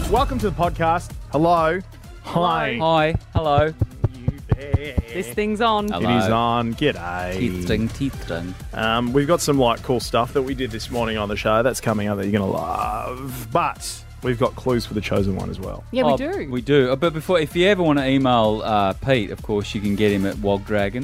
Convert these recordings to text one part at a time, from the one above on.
Welcome to the podcast. Hello. Hi. Hi. Hello. You there. This thing's on. Hello. It is on. G'day. Teething. We've got some cool stuff that we did this morning on the show. That's coming up that you're going to love. But we've got clues for the chosen one as well. Yeah, we do. We do. But before, if you ever want to email Pete, of course, you can get him at wogdragon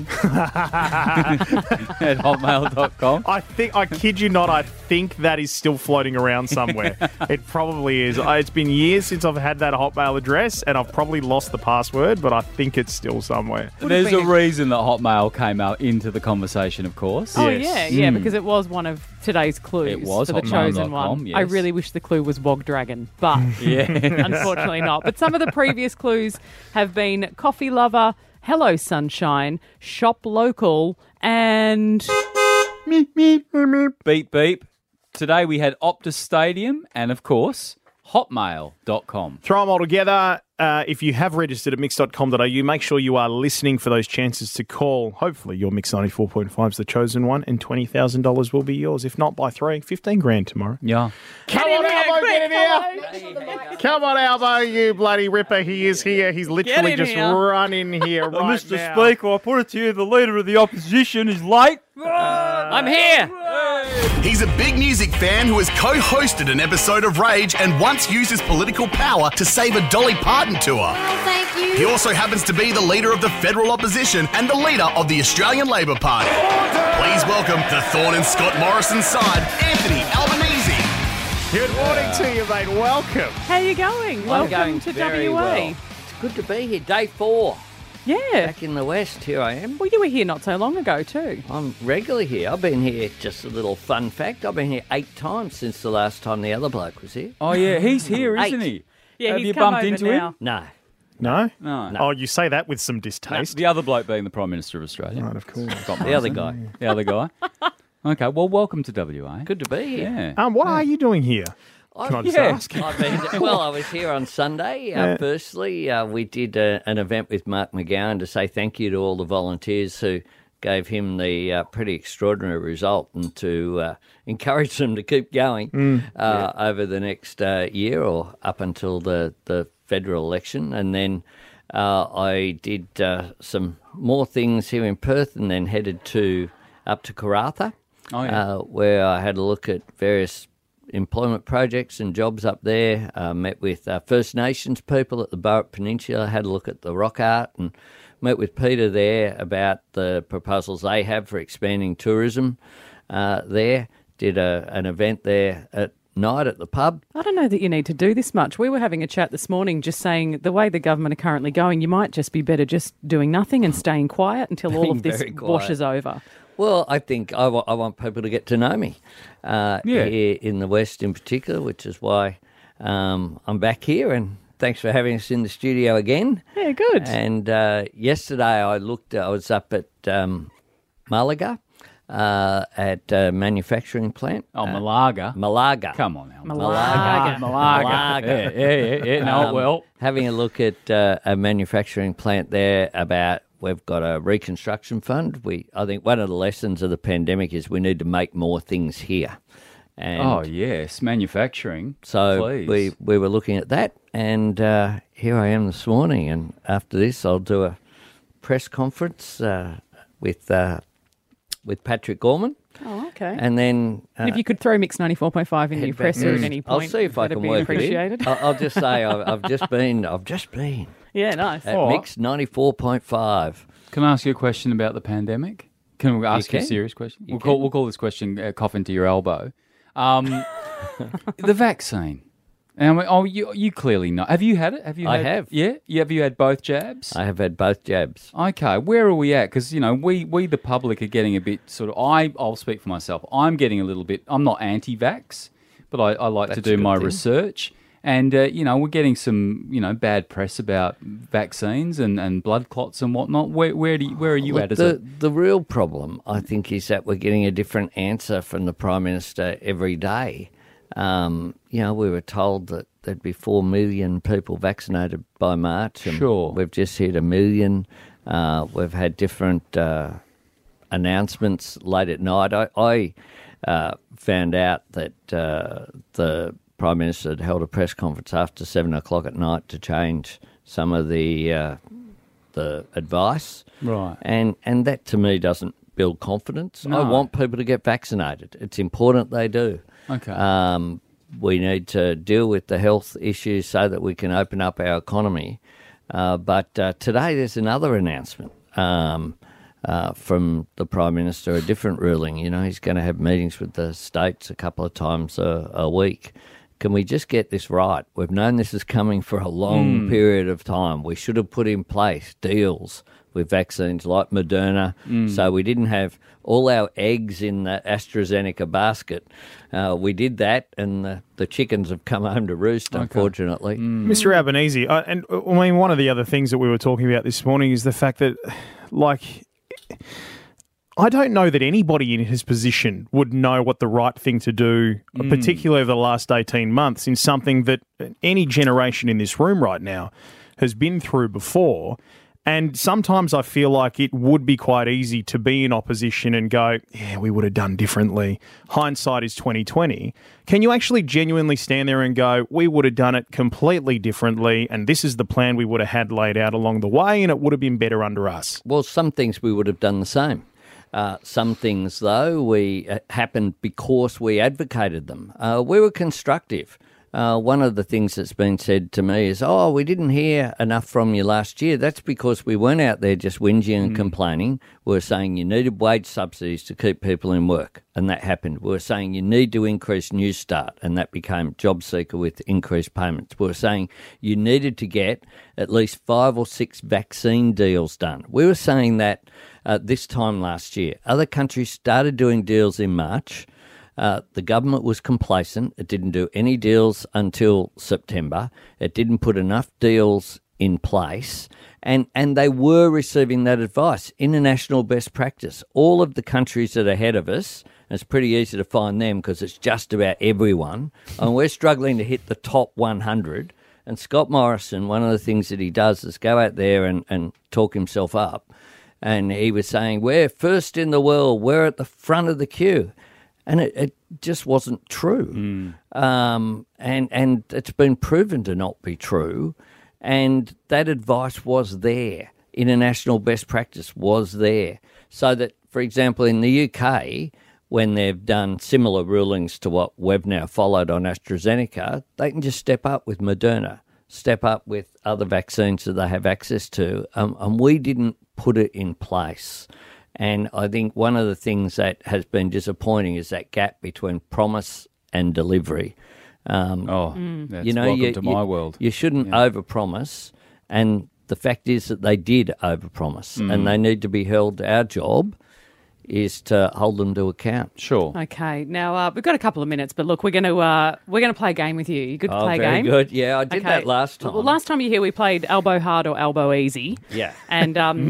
at hotmail.com. I kid you not, I think that is still floating around somewhere. It probably is. It's been years since I've had that Hotmail address, and I've probably lost the password, but I think it's still somewhere. There's a reason that Hotmail came out into the conversation, of course. Oh, Yes. yeah, because it was one of today's clues It was for the chosen hotmail.com, one. yes. I really wish the clue was Wogdragon, but Yeah. unfortunately not. But some of the previous clues have been Coffee Lover, Hello Sunshine, Shop Local, and... Beep, beep. Today we had Optus Stadium and, of course, hotmail.com. Throw them all together. If you have registered at mix.com.au, make sure you are listening for those chances to call. Hopefully your Mix 94.5 is the chosen one, and $20,000 will be yours. If not, by 15 grand tomorrow. Yeah. Come on, Albo, get in here. Come on, Albo, you bloody ripper. He is here. He's literally in just here. run in here right Mr. now. Speaker, I put it to you, the leader of the opposition is late. I'm here! He's a big music fan who has co-hosted an episode of Rage and once used his political power to save a Dolly Parton tour. Oh, thank you. He also happens to be the leader of the federal opposition and the leader of the Australian Labor Party. Please welcome the Thorne and Scott Morrison side, Anthony Albanese. Good morning to you, mate. Welcome. How you going? I'm Welcome going to very WA. well. It's good to be here. Day 4. Yeah. Back in the West, here I am. Well, you were here not so long ago too. I'm regularly here. I've been here, just a little fun fact, I've been here 8 times since the last time the other bloke was here. Oh, yeah, he's here, isn't 8. he? Yeah, Have he's you come bumped over into now. him? No. No? No. Oh, you say that with some distaste. The other bloke being the Prime Minister of Australia. Right, of course. The other guy. The other guy. Okay, well, welcome to WA. Good to be here. Yeah. What are you doing here? Can I just ask? I was here on Sunday. Firstly, we did an event with Mark McGowan to say thank you to all the volunteers who gave him the pretty extraordinary result and to encourage them to keep going over the next year or up until the federal election. And then I did some more things here in Perth and then headed up to Karratha, where I had a look at various employment projects and jobs up there. Met with First Nations people at the Burrup Peninsula, had a look at the rock art and met with Peter there about the proposals they have for expanding tourism there. Did an event there at night at the pub. I don't know that you need to do this much. We were having a chat this morning just saying the way the government are currently going, you might just be better just doing nothing and staying quiet until all of this very quiet. washes over. Well, I think I want people to get to know me here in the West in particular, which is why I'm back here. And thanks for having us in the studio again. Yeah, good. And yesterday I was up at Malaga at a manufacturing plant. Oh, Malaga. Malaga. Come on now. Malaga. Malaga. Yeah. Know it well. Having a look at a manufacturing plant there about we've got a reconstruction fund. I think one of the lessons of the pandemic is we need to make more things here. And Oh, yes. Manufacturing. so Please. we were looking at that, and here I am this morning. And after this, I'll do a press conference with Patrick Gorman, Oh, okay. and then if you could throw Mix 94.5 in your presser at any I'll point, see if I that'd can be work appreciated. it in. I'll just say I've just been Yeah, nice. at Mix 94.5. Can I ask you a question about the pandemic? Can we ask you a can. serious question? You We'll call this question cough into your elbow. The vaccine. And you clearly know. Have you had it? I have. Yeah? Have you had both jabs? I have had both jabs. Okay, where are we at? Because, we the public are getting a bit sort of... I'll speak for myself. I'm getting a little bit... I'm not anti-vax, but I like to That's do a good my thing. research. And, we're getting some, bad press about vaccines and blood clots and whatnot. Where are you at? The real problem, I think, is that we're getting a different answer from the Prime Minister every day. We were told that there'd be 4 million people vaccinated by March. And Sure. We've just hit 1 million. We've had different announcements late at night. I found out that the Prime Minister had held a press conference after 7 o'clock at night to change some of the advice. Right. And that, to me, doesn't build confidence. No. I want people to get vaccinated. It's important they do. Okay. We need to deal with the health issues so that we can open up our economy. But today there's another announcement from the Prime Minister, a different ruling. You know, he's going to have meetings with the states a couple of times a week. Can we just get this right? We've known this is coming for a long period of time. We should have put in place deals with vaccines like Moderna, so we didn't have all our eggs in the AstraZeneca basket. We did that, and the chickens have come home to roost, unfortunately. Mr. Albanese, and I mean, one of the other things that we were talking about this morning is the fact that, like, I don't know that anybody in his position would know what the right thing to do, particularly over the last 18 months, in something that any generation in this room right now has been through before. And sometimes I feel like it would be quite easy to be in opposition and go, yeah, we would have done differently. Hindsight is 20/20. Can you actually genuinely stand there and go, we would have done it completely differently, and this is the plan we would have had laid out along the way, and it would have been better under us? Well, some things we would have done the same. Some things, though, happened because we advocated them. We were constructive. One of the things that's been said to me is, we didn't hear enough from you last year. That's because we weren't out there just whinging and complaining. We were saying you needed wage subsidies to keep people in work, and that happened. We were saying you need to increase Newstart, and that became JobSeeker with increased payments. We were saying you needed to get at least 5 or 6 vaccine deals done. We were saying that this time last year. Other countries started doing deals in March. The government was complacent. It didn't do any deals until September. It didn't put enough deals in place. And they were receiving that advice. International best practice. All of the countries that are ahead of us, and it's pretty easy to find them because it's just about everyone, and we're struggling to hit the top 100. And Scott Morrison, one of the things that he does is go out there and talk himself up. And he was saying, we're first in the world. We're at the front of the queue. And it just wasn't true. And it's been proven to not be true. And that advice was there. International best practice was there. So that, for example, in the UK, when they've done similar rulings to what we've now followed on AstraZeneca, they can just step up with Moderna, step up with other vaccines that they have access to. And we didn't put it in place. And I think one of the things that has been disappointing is that gap between promise and delivery. That's welcome to my world. You shouldn't overpromise, and the fact is that they did overpromise, and they need to be held. Our job is to hold them to account. Sure. Okay. Now we've got a couple of minutes, but look, we're going to play a game with you. You good to play a game? Very good. Yeah, I did that last time. Well, last time you were here, we played elbow hard or elbow easy. Yeah. And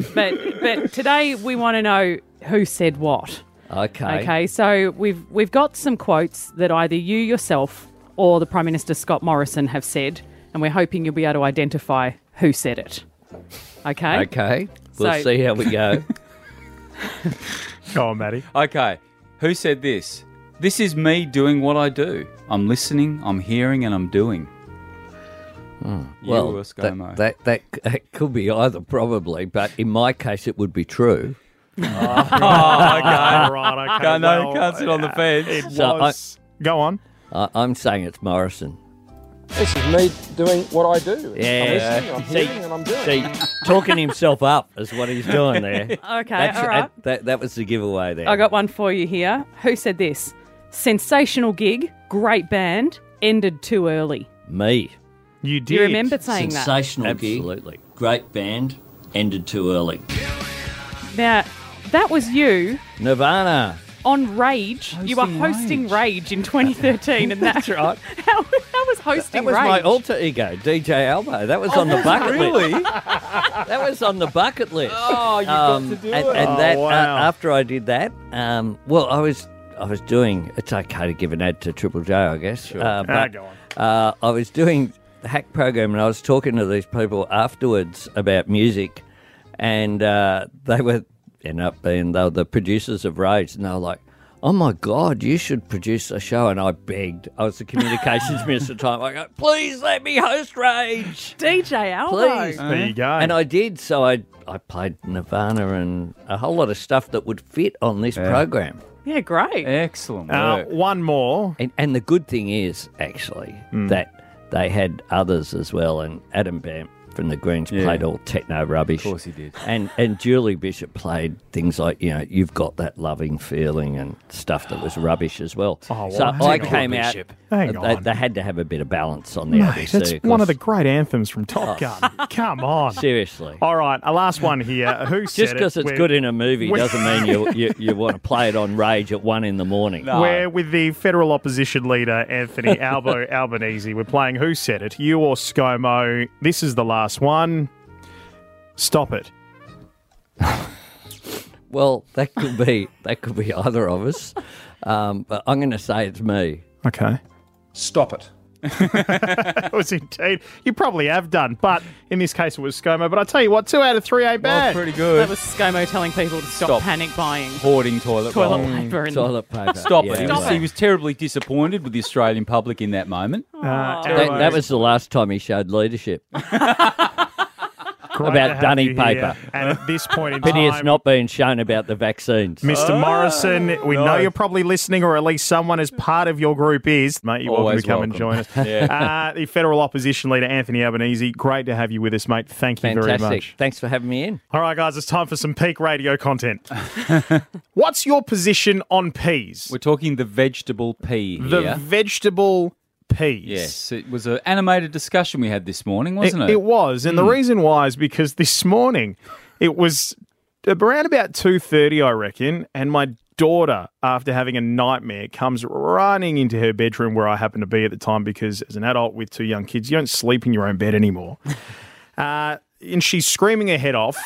but today we want to know who said what. Okay. Okay. So we've got some quotes that either you yourself or the Prime Minister Scott Morrison have said, and we're hoping you'll be able to identify who said it. Okay. Okay. We'll see how we go. Go on, Matty. Okay. Who said this? This is me doing what I do. I'm listening, I'm hearing, and I'm doing. You or ScoMo? That could be either, probably, but in my case, it would be true. Okay. Right, okay. Can't sit on the fence. It So was. Go on. I'm saying it's Morrison. This is me doing what I do. Yeah. I'm listening, I'm hearing, and I'm doing. See, talking himself up is what he's doing there. Okay. That's, all right. That was the giveaway there. I got one for you here. Who said this? Sensational gig, great band, ended too early. Me. You did. Do you remember saying that? Sensational gig. Absolutely. Great band, ended too early. Now, that was you Nirvana. on Rage. You were hosting Rage in 2013, and that's right. How was hosting That was Rage? my alter ego, DJ Albo. That was on the bucket list. That was on the bucket list. Oh, you've got to do it. And that wow. after I did that, well, I was doing. It's okay to give an ad to Triple J, I guess. Sure. But go on. I was doing the Hack program, and I was talking to these people afterwards about music, and they were the producers of Rage, and they were like, oh my God, you should produce a show. And I begged. I was the communications minister at the time. I go, please let me host Rage. DJ Albo. Please. There you go. And I did. So I played Nirvana and a whole lot of stuff that would fit on this program. Yeah, great. Excellent work. One more. And the good thing is, actually, that they had others as well. And Adam Bamp from the Greens played all techno rubbish. Of course he did. And Julie Bishop played things like, You've Got That Loving Feeling and stuff that was rubbish as well. Oh, so well, I hang on, came out, Bishop. Hang on. they had to have a bit of balance on the Mate, ABC. that's of one of course. the great anthems from Top Gun. Come on. Seriously. All right, a last one here. Who said Just because it's We're- good in a movie doesn't mean you want to play it on Rage at 1 a.m. We're with the federal opposition leader, Anthony Albanese. We're playing Who Said It, you or ScoMo. This is the last one. Stop it. Well, that could be either of us, but I'm going to say it's me. Okay. Stop it. It was indeed. You probably have done, but in this case it was ScoMo. But I tell you what, 2 out of 3 ain't Well, bad. pretty good. That was ScoMo telling people to stop panic buying Hoarding toilet toilet roll. paper. And Toilet paper. Stop Yeah, it. He right. was, he was terribly disappointed with the Australian public in that moment. That was the last time he showed leadership. Great about to have dunny you here. paper. And at this point in Pity it's time, not being shown about the vaccines. Mr. Morrison, we know you're probably listening, or at least someone as part of your group is. Mate, you're welcome Always to come and join welcome. us. The federal opposition leader, Anthony Albanese, great to have you with us, mate. Thank you very Fantastic. much. Thanks for having me in. All right, guys, it's time for some peak radio content. What's your position on peas? We're talking the vegetable pea The here. vegetable peas. Yes, it was an animated discussion we had this morning, wasn't it? It was, and the reason why is because this morning it was around about 2:30, I reckon, and my daughter, after having a nightmare, comes running into her bedroom where I happen to be at the time because as an adult with 2 young kids, you don't sleep in your own bed anymore. And she's screaming her head off,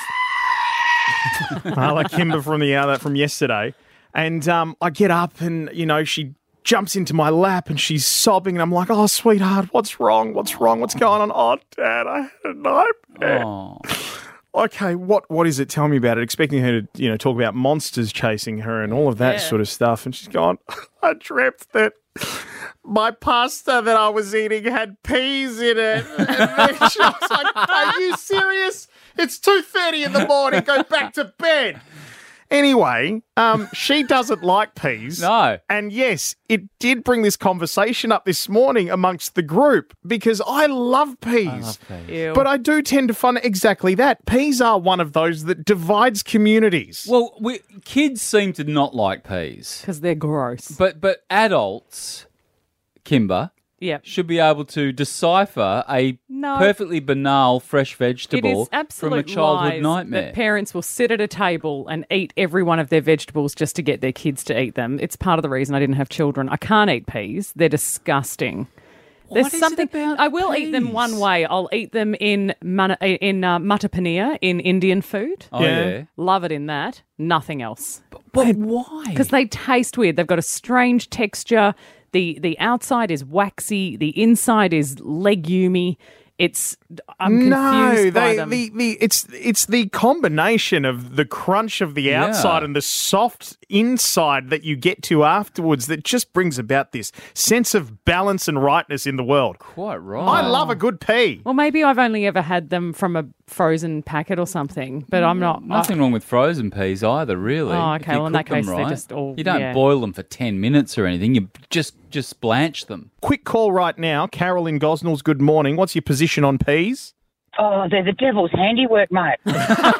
like Kimber from yesterday. And I get up and, she jumps into my lap and she's sobbing and I'm like, oh, sweetheart, what's wrong? What's wrong? What's going on? Oh, Dad, I had a nightmare. Oh. Okay, what is it? Tell me about it. Expecting her to, talk about monsters chasing her and all of that sort of stuff. And she's gone, I dreamt that my pasta that I was eating had peas in it. And then she was like, are you serious? It's 2:30 in the morning. Go back to bed. Anyway, she doesn't like peas. No. And yes, it did bring this conversation up this morning amongst the group because I love peas. Ew. But I do tend to find exactly that. Peas are one of those that divides communities. Well, kids seem to not like peas, Because they're gross. but adults, Kimber, Yep. should be able to decipher a No. perfectly banal fresh It vegetable is absolute from a childhood lies nightmare. that parents will sit at a table and eat every one of their vegetables just to get their kids to eat them. It's part of the reason I didn't have children. I can't eat peas. They're disgusting. There's What is it something about I will eat them peas? one way. I'll eat them in mutton paneer in Indian food. Oh, yeah. Love it in that. Nothing else. But why? Because they taste weird. They've got a strange texture. The outside is waxy. The inside is legumy. I'm confused by them. It's the combination of the crunch of the outside and the soft inside that you get to afterwards that just brings about this sense of balance and rightness in the world. Quite right. I love a good pea. Well, maybe I've only ever had them from a frozen packet or something, but I'm not. Nothing wrong with frozen peas either, really. Oh, if okay. you Well, in cook that case, them they're right. just all- You don't yeah. boil them for 10 minutes or anything. You just blanch them. Quick call right now. Carol in Gosnells, good morning. What's your position on peas? Oh, they're the devil's handiwork, mate. They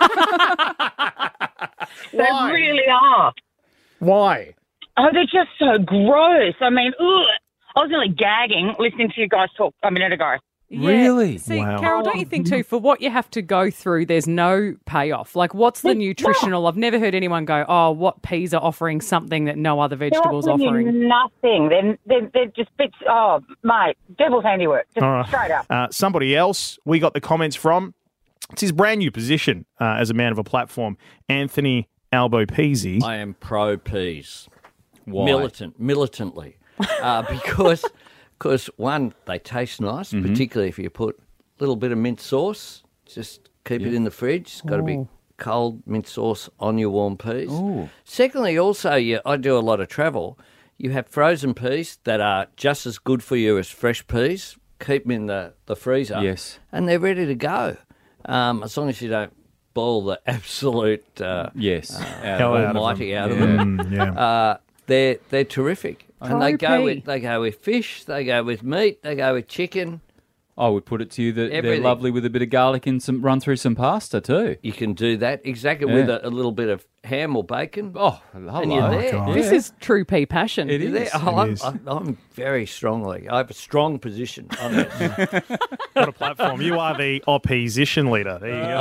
Why? really are. Why? Oh, they're just so gross. I mean, ugh. I was nearly gagging listening to you guys talk a minute ago. Yeah. Really? See, Wow. Carol, don't you think too, for what you have to go through, there's no payoff? Like, what's the nutritional? I've never heard anyone go, oh, what peas are offering something that no other vegetables They're offering offering. you nothing. They're just bits. Oh, mate, devil's handiwork. Just All right. straight up. Somebody else we got the comments from. It's his brand new position as a man of a platform, Anthony Albanese. I am pro peas. Why? Militantly. Because, one, they taste nice, particularly if you put a little bit of mint sauce. Just keep it in the fridge. It's got to cold mint sauce on your warm peas. Ooh. Secondly, also, I do a lot of travel. You have frozen peas that are just as good for you as fresh peas. Keep them in the freezer. Yes. And they're ready to go. As long as you don't boil the absolute Yes. Hell out of almighty them. out of them. Yeah. They're terrific. And they Pro go with fish, they go with meat, they go with chicken. I would put it to you that they're Everything. lovely with a bit of garlic and run through some pasta too. You can do that exactly with a little bit of ham or bacon. Oh, hello. And you're there. God. This is true pea passion. It You're there. is. I'm very strongly. I have a strong position on it. What a platform. You are the opposition leader. There you go.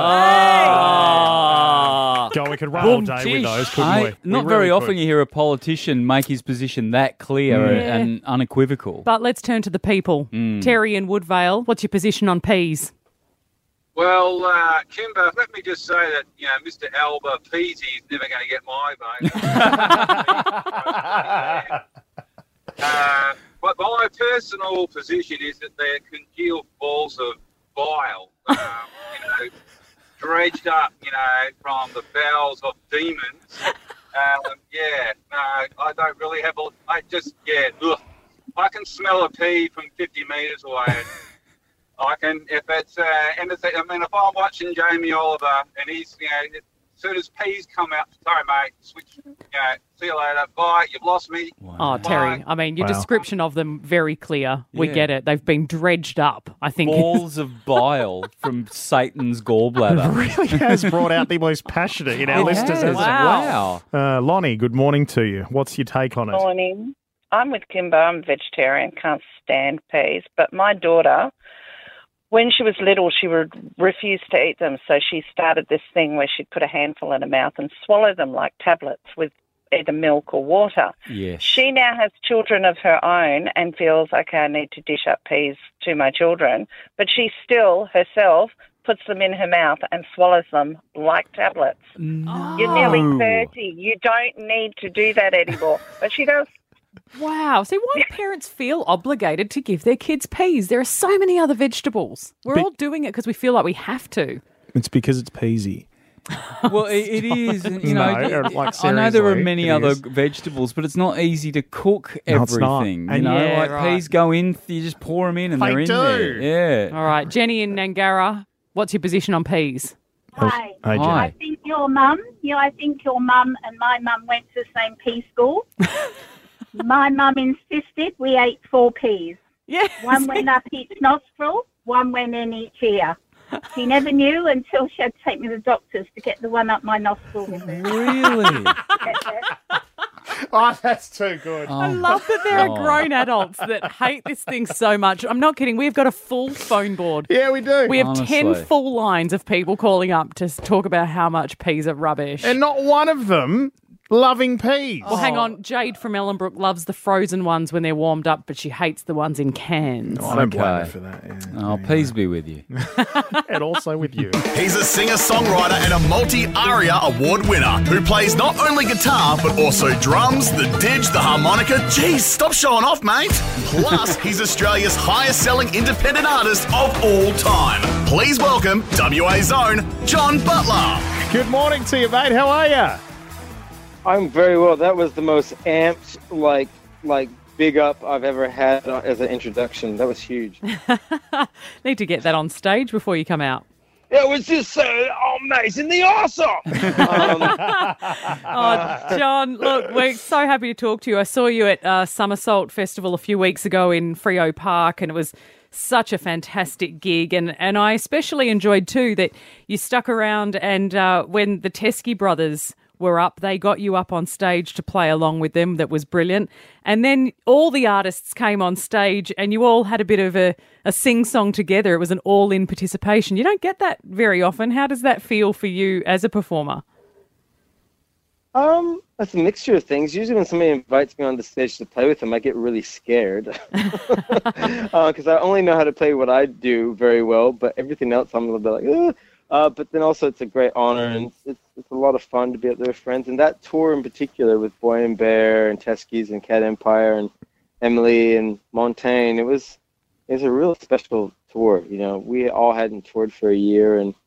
Ah. God, we could run all day with Boom, those, couldn't we? Not We very really often could. you hear a politician make his position that clear and unequivocal. But let's turn to the people. Terry in Woodvale, what's your position on peas? Well, Kimber, let me just say that, Mr. Alba Peasy is never going to get my vote. But my personal position is that they're congealed balls of bile, dredged up, from the bowels of demons. I don't really have ugh. I can smell a pea from 50 metres away. I can, if it's anything. I mean, if I'm watching Jamie Oliver and he's, as soon as peas come out, sorry, mate, switch. See you later. Bye. You've lost me. Oh, Terry, I mean, your Wow. description of them, very clear. We Yeah. get it. They've been dredged up, I think. Balls of bile from Satan's gallbladder. Really has brought out the most passionate in our It listeners, has. hasn't it? Wow. Lonnie, good morning to you. What's your take on it? Morning. I'm with Kimber. I'm vegetarian, can't stand peas. But my daughter, when she was little, she would refuse to eat them. So she started this thing where she'd put a handful in her mouth and swallow them like tablets with either milk or water. Yes. She now has children of her own and feels, okay, I need to dish up peas to my children. But she still, herself, puts them in her mouth and swallows them like tablets. You're nearly 30. You don't need to do that anymore. But she does. Wow. See, why do parents feel obligated to give their kids peas? There are so many other vegetables. We're all doing it because we feel like we have to. It's because it's peasy. Well, it is. You know, No, like, I know there are seriously, many it other is. vegetables, but it's not easy to cook No, it's not. everything. You And know, yeah, like right. peas go in, you just pour them in, and They they're in do. there. Yeah. All right. Jenny in Nangara, what's your position on peas? Hi. Hey, Jen. Hi. I think your mum and my mum went to the same pea school. My mum insisted we ate 4 peas. Yes. One went up each nostril, one went in each ear. She never knew until she had to take me to the doctors to get the one up my nostril. Really? Oh, that's too good. I love that there are grown adults that hate this thing so much. I'm not kidding. We've got a full phone board. Yeah, we do. We have 10 Honestly. full lines of people calling up to talk about how much peas are rubbish. And not one of them loving peas. well, hang on. Jade from Ellenbrook loves the frozen ones when they're warmed up, but she hates the ones in cans. I don't blame Okay. her for that. Yeah. Oh, peas be with you. And also with you. He's a singer-songwriter and a multi-ARIA award winner who plays not only guitar but also drums, the didge, the harmonica. Jeez, stop showing off, mate. Plus, he's Australia's highest-selling independent artist of all time. Please welcome WA's own John Butler. Good morning to you, mate. How are you? I'm very well. That was the most amped, like big up I've ever had as an introduction. That was huge. Need to get that on stage before you come out. It was just so amazingly awesome. Oh, John, look, we're so happy to talk to you. I saw you at Somersault Festival a few weeks ago in Freo Park, and it was such a fantastic gig. And I especially enjoyed, too, that you stuck around and when the Teskey brothers were up, they got you up on stage to play along with them. That was brilliant. And then all the artists came on stage and you all had a bit of a sing-song together. It was an all-in participation. You don't get that very often. How does that feel for you as a performer? That's a mixture of things. Usually when somebody invites me on the stage to play with them, I get really scared. Because I only know how to play what I do very well, but everything else I'm a little bit like, but then also it's a great honor, and it's a lot of fun to be up there with friends. And that tour in particular with Boy and Bear and Teskey's and Cat Empire and Emily and Montaigne, it was a real special tour. You know, we all hadn't toured for a year, and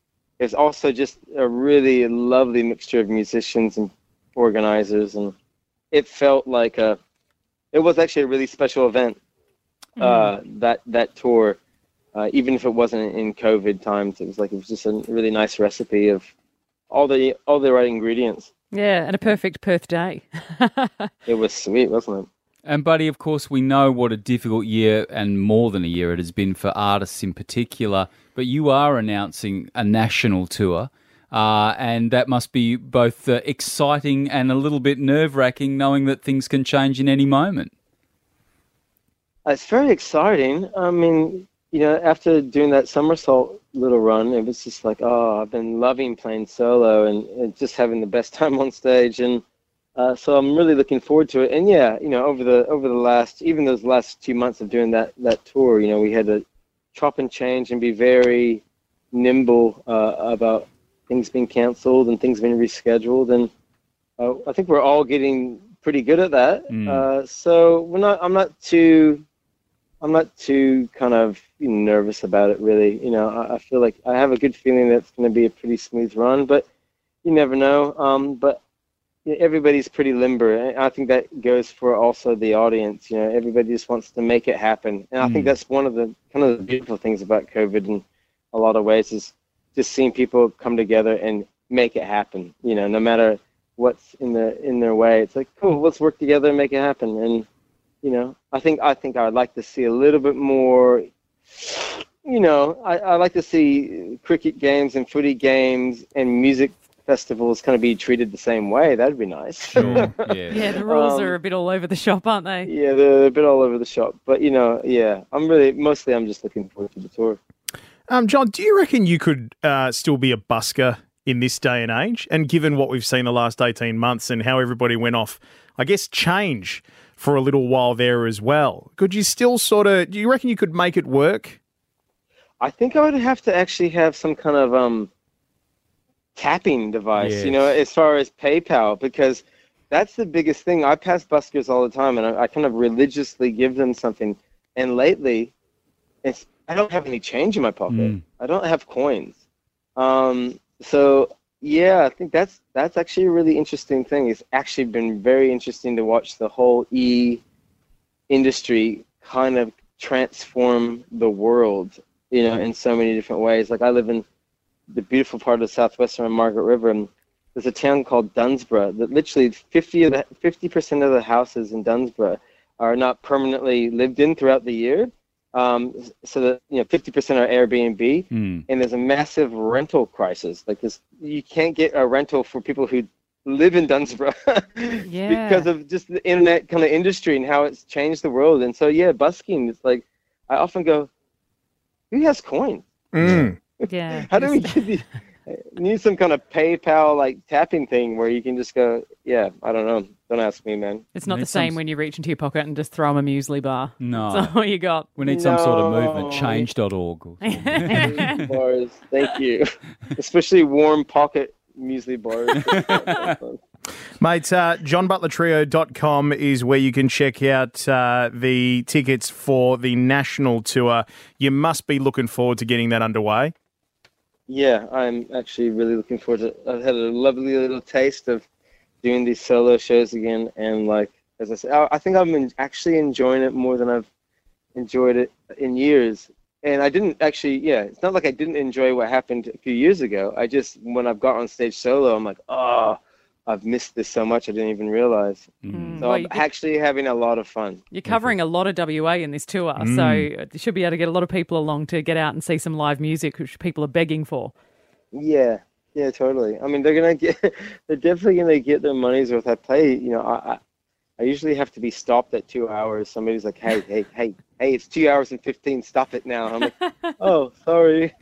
it's also just a really lovely mixture of musicians and organizers, and it felt like it was actually a really special event. That tour, even if it wasn't in COVID times, it was just a really nice recipe of all the right ingredients. Yeah, and a perfect Perth day. It was sweet, wasn't it? And, Buddy, of course, we know what a difficult year and more than a year it has been for artists in particular, but you are announcing a national tour, and that must be both exciting and a little bit nerve-wracking knowing that things can change in any moment. It's very exciting. I mean, after doing that somersault little run, it was just like, I've been loving playing solo and just having the best time on stage, and so I'm really looking forward to it. And yeah, over the last, even those last 2 months of doing that tour, we had to chop and change and be very nimble about things being canceled and things being rescheduled. And I think we're all getting pretty good at that. So I'm not too kind of nervous about it, really. I feel like I have a good feeling that it's going to be a pretty smooth run, but you never know. But everybody's pretty limber. And I think that goes for also the audience. Everybody just wants to make it happen. And I think that's one of the kind of the beautiful things about COVID in a lot of ways, is just seeing people come together and make it happen. No matter what's in their way. It's like, cool, let's work together and make it happen. And I think I'd like to see a little bit more, I like to see cricket games and footy games and music festivals kind of be treated the same way. That'd be nice. Sure. Yeah, the rules are a bit all over the shop, aren't they? Yeah, they're a bit all over the shop. But, I'm just looking forward to the tour. John, do you reckon you could still be a busker in this day and age? And given what we've seen the last 18 months and how everybody went off, I guess, change for a little while there as well, could you still do you reckon you could make it work? I think I would have to actually have some kind of tapping device, as far as PayPal, because that's the biggest thing. I pass buskers all the time, and I kind of religiously give them something. And lately, I don't have any change in my pocket. I don't have coins. So yeah, I think that's actually a really interesting thing. It's actually been very interesting to watch the whole industry kind of transform the world, in so many different ways. Like, I live in the beautiful part of southwestern Margaret River, and there's a town called Dunsborough that literally 50% of the houses in Dunsborough are not permanently lived in throughout the year. So that 50% are Airbnb, and there's a massive rental crisis. Like this, you can't get a rental for people who live in Dunsborough because of just the internet kind of industry and how it's changed the world. And so busking, it's like, I often go, who has coins? Yeah. How do we get these? Need some kind of PayPal like tapping thing where you can just go, I don't know. Don't ask me, man. It's not the same when you reach into your pocket and just throw them a muesli bar. No. That's all you got. We need some sort of movement. Change.org. Muesli bars, thank you. Especially warm pocket muesli bars. Mate, johnbutlertrio.com is where you can check out the tickets for the national tour. You must be looking forward to getting that underway. Yeah, I'm actually really looking forward to it. I've had a lovely little taste of doing these solo shows again, and as I said, I think I'm actually enjoying it more than I've enjoyed it in years. And I didn't actually, it's not like I didn't enjoy what happened a few years ago. I just, when I've got on stage solo, I'm like, I've missed this so much I didn't even realize. So I'm actually having a lot of fun. You're covering a lot of WA in this tour, so you should be able to get a lot of people along to get out and see some live music, which people are begging for. Yeah, totally. I mean, they're definitely gonna get their money's worth. I play, I usually have to be stopped at 2 hours. Somebody's like, hey, it's 2 hours and 15. Stop it now. I'm like, oh, sorry.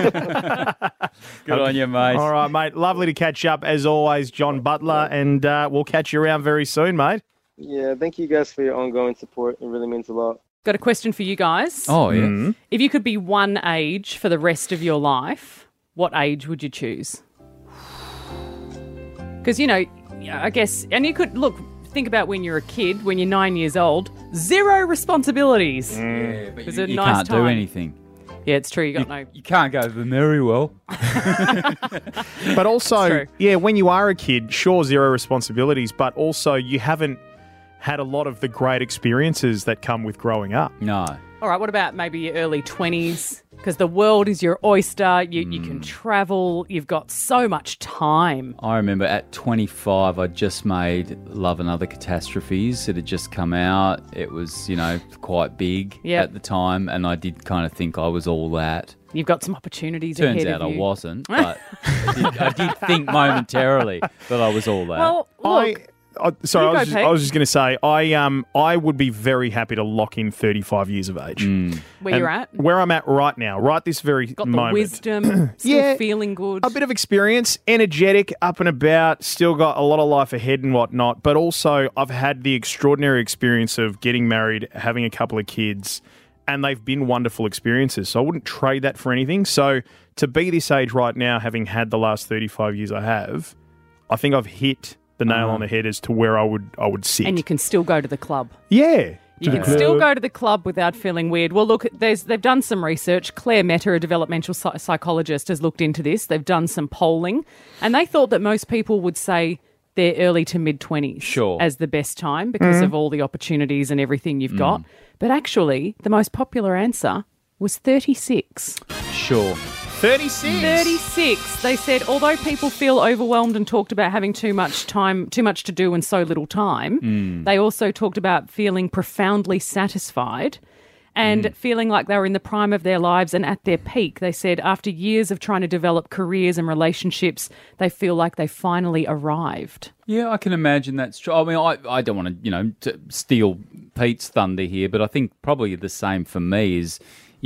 Good on you, mate. All right, mate. Lovely to catch up as always, John Butler, and we'll catch you around very soon, mate. Yeah, thank you guys for your ongoing support. It really means a lot. Got a question for you guys. Oh, yeah. If you could be one age for the rest of your life, what age would you choose? Because, I guess, and you could, think about when you're a kid, when you're 9 years old, 0 responsibilities. Yeah, but It was you a nice can't time. do anything. Yeah, it's true. You got no. You can't go very well. But also, true. yeah, when you are a kid, sure, zero responsibilities, but also you haven't had a lot of the great experiences that come with growing up. No. All right, what about maybe your early 20s? Because the world is your oyster. You can travel. You've got so much time. I remember at 25, I just made Love and Other Catastrophes. It had just come out. It was, quite big at the time, and I did kind of think I was all that. You've got some opportunities Turns ahead out of I you. wasn't, but I did think momentarily that I was all that. Well, look. I was just going to say, I would be very happy to lock in 35 years of age. Where you're at? Where I'm at right now, right this very Got the moment. wisdom, still feeling good. A bit of experience, energetic, up and about, still got a lot of life ahead and whatnot. But also, I've had the extraordinary experience of getting married, having a couple of kids, and they've been wonderful experiences. So I wouldn't trade that for anything. So to be this age right now, having had the last 35 years I have, I think I've hit the nail on the head as to where I would sit. And you can still go to the club. Yeah. You can still go to the club without feeling weird. Well, look, they've done some research. Claire Meta, a developmental psychologist, has looked into this. They've done some polling, and they thought that most people would say their early to mid-20s as the best time because of all the opportunities and everything you've got. But actually, the most popular answer was 36. Sure. 36? 36. They said, although people feel overwhelmed and talked about having too much to do and so little time, they also talked about feeling profoundly satisfied and feeling like they were in the prime of their lives and at their peak. They said after years of trying to develop careers and relationships, they feel like they finally arrived. Yeah, I can imagine that's true. I mean, I don't want to steal Pete's thunder here, but I think probably the same for me is,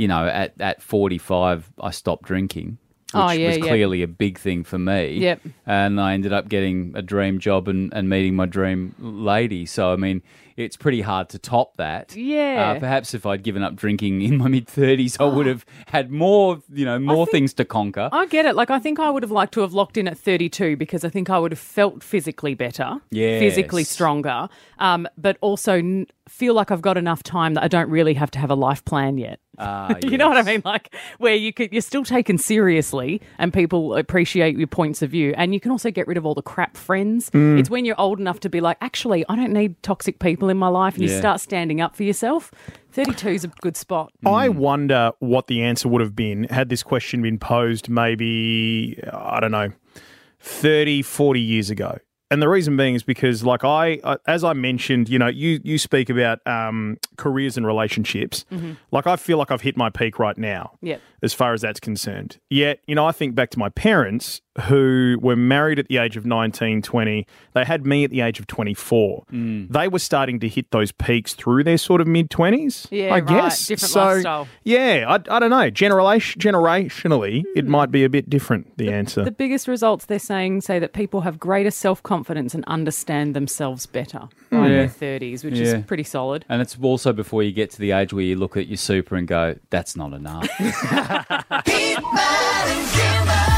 at 45, I stopped drinking, which was clearly a big thing for me. Yep. And I ended up getting a dream job and meeting my dream lady. So, I mean, it's pretty hard to top that. Yeah. Perhaps if I'd given up drinking in my mid-30s, I would have had more things to conquer. I get it. Like, I think I would have liked to have locked in at 32 because I think I would have felt physically better, physically stronger, but also feel like I've got enough time that I don't really have to have a life plan yet. You know what I mean? Like where you're still taken seriously and people appreciate your points of view, and you can also get rid of all the crap friends. It's when you're old enough to be like, actually, I don't need toxic people in my life, and you start standing up for yourself. 32 is a good spot. I wonder what the answer would have been had this question been posed maybe, 30, 40 years ago. And the reason being is because, like as I mentioned, you speak about careers and relationships. Like I feel like I've hit my peak right now, as far as that's concerned. Yet, I think back to my parents who were married at the age of 19, 20. They had me at the age of 24. They were starting to hit those peaks through their sort of mid-20s, I guess. Different lifestyle. Yeah, I don't know. Generationally, it might be a bit different, the answer. The biggest results they're saying say that people have greater self-confidence and understand themselves better by their 30s, which is pretty solid. And it's also before you get to the age where you look at your super and go, that's not enough. Pete, Matt, and Kimber.